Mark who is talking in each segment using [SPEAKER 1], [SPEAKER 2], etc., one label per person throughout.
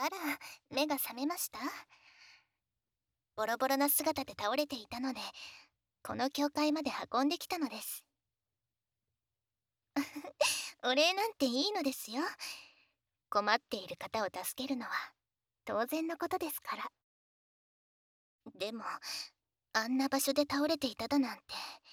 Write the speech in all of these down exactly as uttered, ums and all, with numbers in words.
[SPEAKER 1] あら、目が覚めました？ボロボロな姿で倒れていたので、この教会まで運んできたのです。お礼なんていいのですよ。困っている方を助けるのは当然のことですから。でも、あんな場所で倒れていただなんて。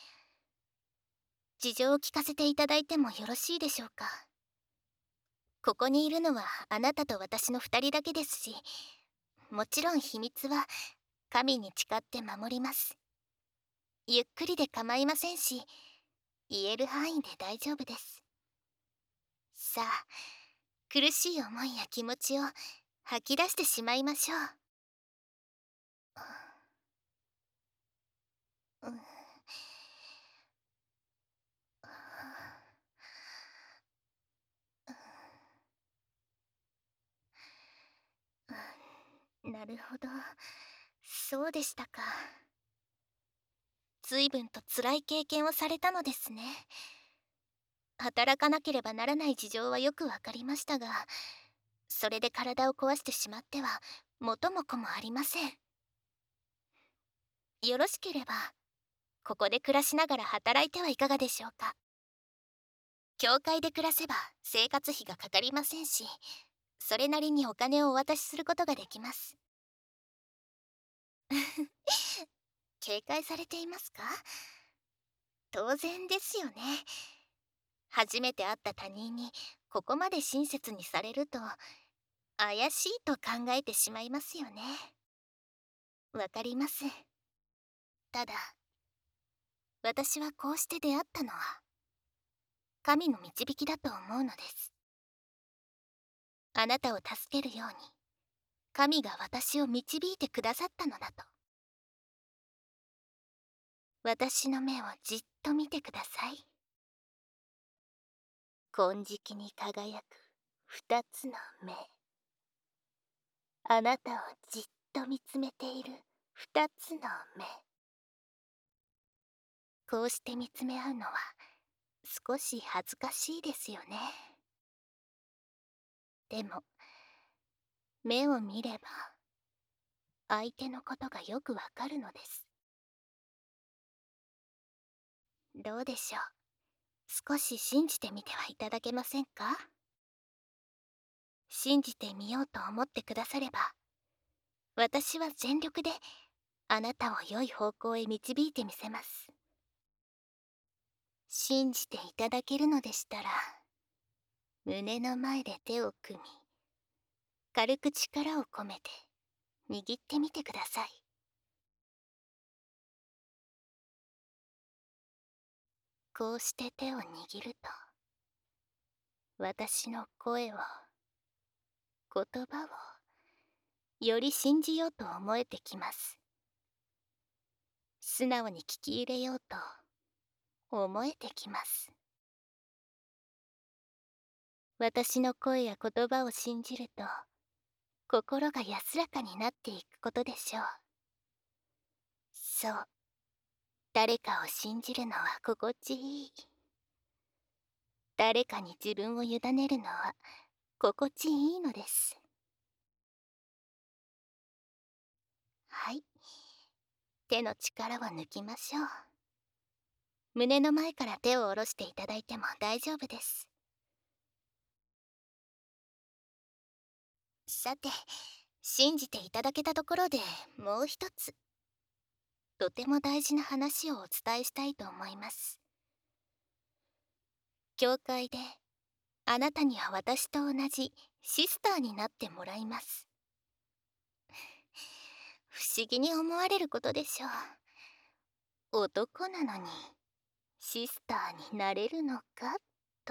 [SPEAKER 1] 事情を聞かせていただいてもよろしいでしょうか？ここにいるのはあなたと私の二人だけですし、もちろん秘密は神に誓って守ります。ゆっくりで構いませんし、言える範囲で大丈夫です。さあ、苦しい思いや気持ちを吐き出してしまいましょう。うん、なるほど、そうでしたか。随分と辛い経験をされたのですね。働かなければならない事情はよくわかりましたが、それで体を壊してしまっては元も子もありません。よろしければここで暮らしながら働いてはいかがでしょうか？教会で暮らせば生活費がかかりませんし、それなりにお金をお渡しすることができます。警戒されていますか？当然ですよね。初めて会った他人にここまで親切にされると怪しいと考えてしまいますよね。わかります。ただ、私はこうして出会ったのは神の導きだと思うのです。あなたを助けるように神が私を導いてくださったのだと。私の目をじっと見てください。金色に輝く二つの目。あなたをじっと見つめている二つの目。こうして見つめ合うのは少し恥ずかしいですよね。でも、目を見れば相手のことがよくわかるのです。どうでしょう。少し信じてみてはいただけませんか？信じてみようと思ってくだされば、私は全力であなたを良い方向へ導いてみせます。信じていただけるのでしたら、胸の前で手を組み、軽く力を込めて握ってみてください。こうして手を握ると、私の声を、言葉を、より信じようと思えてきます。素直に聞き入れようと思えてきます。私の声や言葉を信じると、心が安らかになっていくことでしょう。そう。誰かを信じるのは心地いい。誰かに自分を委ねるのは心地いいのです。はい。手の力を抜きましょう。胸の前から手を下ろしていただいても大丈夫です。さて、信じていただけたところでもう一つ、とても大事な話をお伝えしたいと思います。教会であなたには私と同じシスターになってもらいます。不思議に思われることでしょう。男なのにシスターになれるのかと。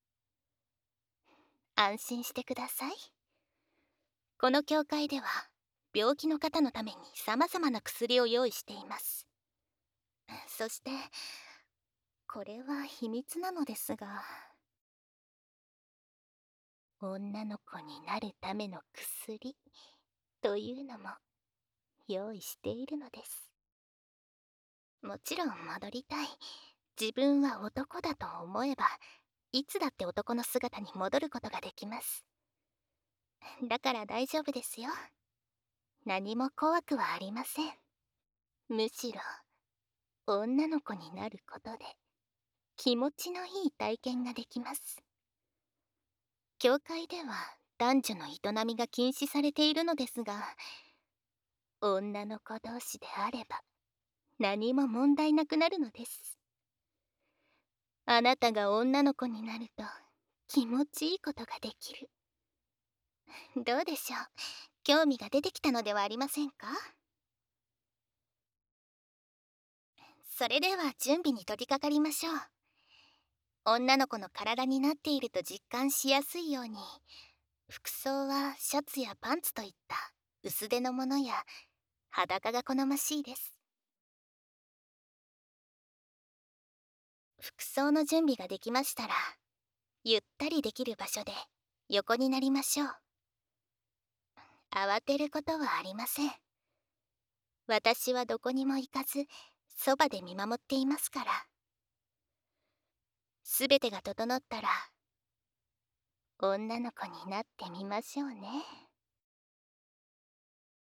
[SPEAKER 1] 安心してください。この教会では病気の方のために様々な薬を用意しています。そしてこれは秘密なのですが、女の子になるための薬というのも用意しているのです。もちろん戻りたい、自分は男だと思えばいつだって男の姿に戻ることができます。 だから大丈夫ですよ。何も怖くはありません。むしろ女の子になることで気持ちのいい体験ができます。教会では男女の営みが禁止されているのですが、女の子同士であれば何も問題なくなるのです。あなたが女の子になると気持ちいいことができる。どうでしょう、興味が出てきたのではありませんか？それでは準備に取り掛かりましょう。女の子の体になっていると実感しやすいように、服装はシャツやパンツといった薄手のものや裸が好ましいです。服装の準備ができましたら、ゆったりできる場所で横になりましょう。慌てることはありません。私はどこにも行かず、そばで見守っていますから。すべてが整ったら、女の子になってみましょうね。